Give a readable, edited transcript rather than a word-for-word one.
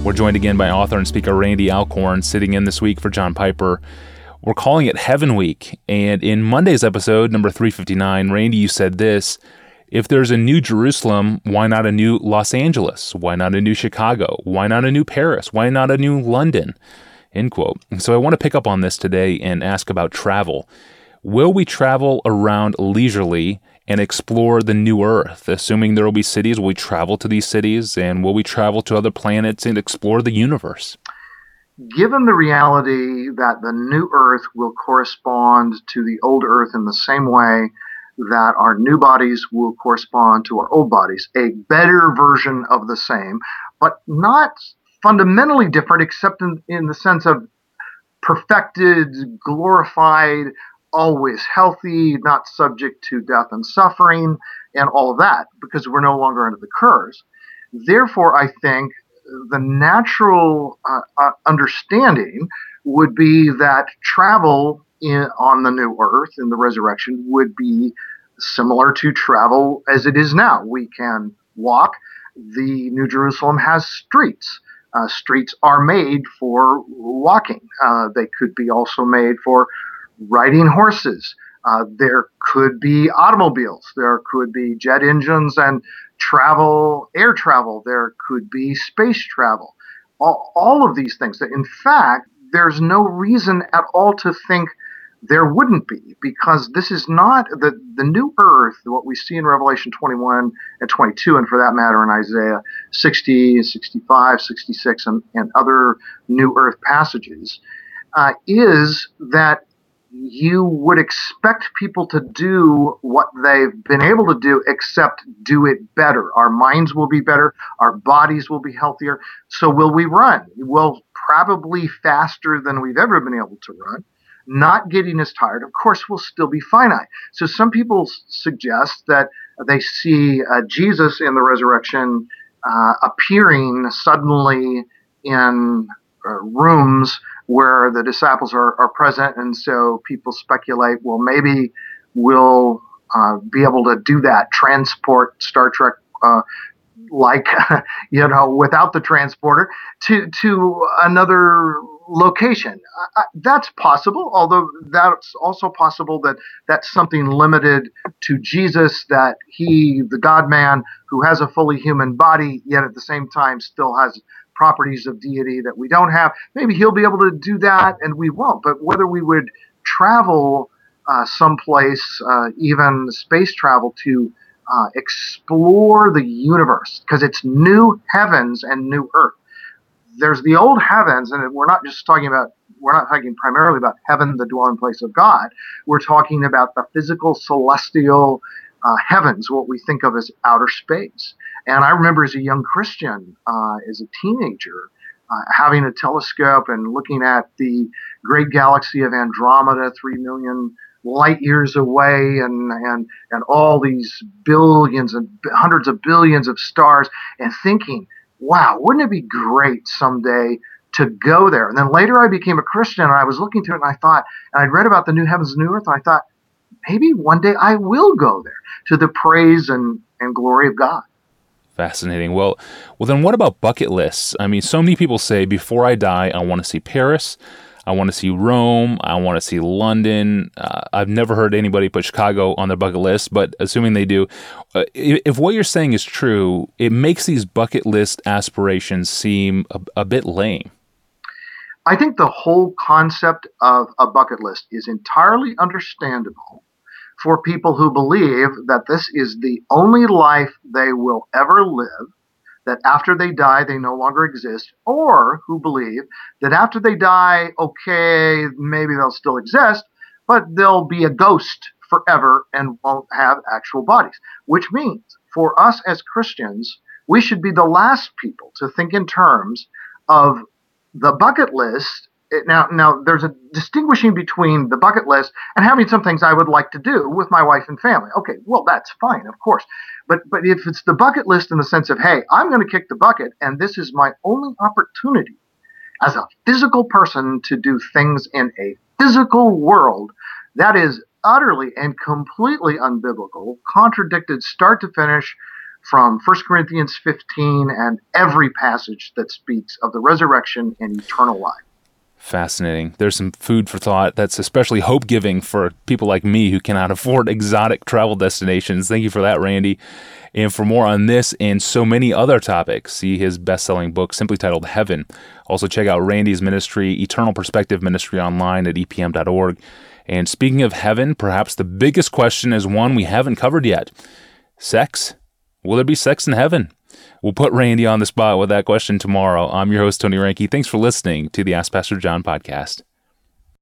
We're joined again by author and speaker Randy Alcorn, sitting in this week for John Piper. We're calling it Heaven Week, and in Monday's episode, number 359, Randy, you said this: if there's a new Jerusalem, why not a new Los Angeles? Why not a new Chicago? Why not a new Paris? Why not a new London? End quote. And so I want to pick up on this today and ask about travel. Will we travel around leisurely and explore the new Earth? Assuming there will be cities, will we travel to these cities, and will we travel to other planets and explore the universe? Given the reality that the new Earth will correspond to the old Earth in the same way that our new bodies will correspond to our old bodies, a better version of the same, but not fundamentally different except in the sense of perfected, glorified, always healthy, not subject to death and suffering, and all of that, because we're no longer under the curse. Therefore, I think the natural understanding would be that travel on the new earth in the resurrection would be similar to travel as it is now. We can walk. The New Jerusalem has streets. Streets are made for walking. They could be also made for riding horses. There could be automobiles. There could be jet engines and air travel. There could be space travel. All of these things. In fact, there's no reason at all to think there wouldn't be, because this is not the new earth, what we see in Revelation 21 and 22, and for that matter in Isaiah 60, 65, 66, and other new earth passages, is that you would expect people to do what they've been able to do, except do it better. Our minds will be better. Our bodies will be healthier. So will we run? Well, probably faster than we've ever been able to run. Not getting as tired. Of course, we'll still be finite. So some people suggest that they see Jesus in the resurrection appearing suddenly in rooms where the disciples are present. And so people speculate, well, maybe we'll be able to do that, transport Star Trek without the transporter to another location. That's possible, although that's also possible that that's something limited to Jesus, that he, the God-man who has a fully human body, yet at the same time still has properties of deity that we don't have. Maybe he'll be able to do that and we won't. But whether we would travel someplace, even space travel, to explore the universe, because it's new heavens and new earth. There's the old heavens, and we're not talking primarily about heaven, the dwelling place of God. We're talking about the physical, celestial heavens, what we think of as outer space. And I remember as a young Christian, as a teenager, having a telescope and looking at the great galaxy of Andromeda, 3 million light years away, and all these billions and hundreds of billions of stars, and thinking, wow, wouldn't it be great someday to go there? And then later I became a Christian, and I was looking through it, and I thought, and I'd read about the new heavens and new earth, and I thought, maybe one day I will go there to the praise and glory of God. Fascinating. Well, then what about bucket lists? I mean, so many people say, before I die, I want to see Paris, I want to see Rome, I want to see London. I've never heard anybody put Chicago on their bucket list, but assuming they do, if what you're saying is true, it makes these bucket list aspirations seem a bit lame. I think the whole concept of a bucket list is entirely understandable for people who believe that this is the only life they will ever live, that after they die, they no longer exist, or who believe that after they die, okay, maybe they'll still exist, but they'll be a ghost forever and won't have actual bodies, which means for us as Christians, we should be the last people to think in terms of the bucket list. Now, there's a distinguishing between the bucket list and having some things I would like to do with my wife and family. Okay, well, that's fine, of course. But if it's the bucket list in the sense of, hey, I'm going to kick the bucket, and this is my only opportunity as a physical person to do things in a physical world, that is utterly and completely unbiblical, contradicted start to finish from 1 Corinthians 15 and every passage that speaks of the resurrection and eternal life. Fascinating. There's some food for thought that's especially hope-giving for people like me who cannot afford exotic travel destinations. Thank you for that, Randy. And for more on this and so many other topics, see his best-selling book simply titled Heaven. Also check out Randy's ministry, Eternal Perspective Ministry, online at epm.org. And speaking of heaven, perhaps the biggest question is one we haven't covered yet. Sex? Will there be sex in heaven? We'll put Randy on the spot with that question tomorrow. I'm your host, Tony Reinke. Thanks for listening to the Ask Pastor John podcast.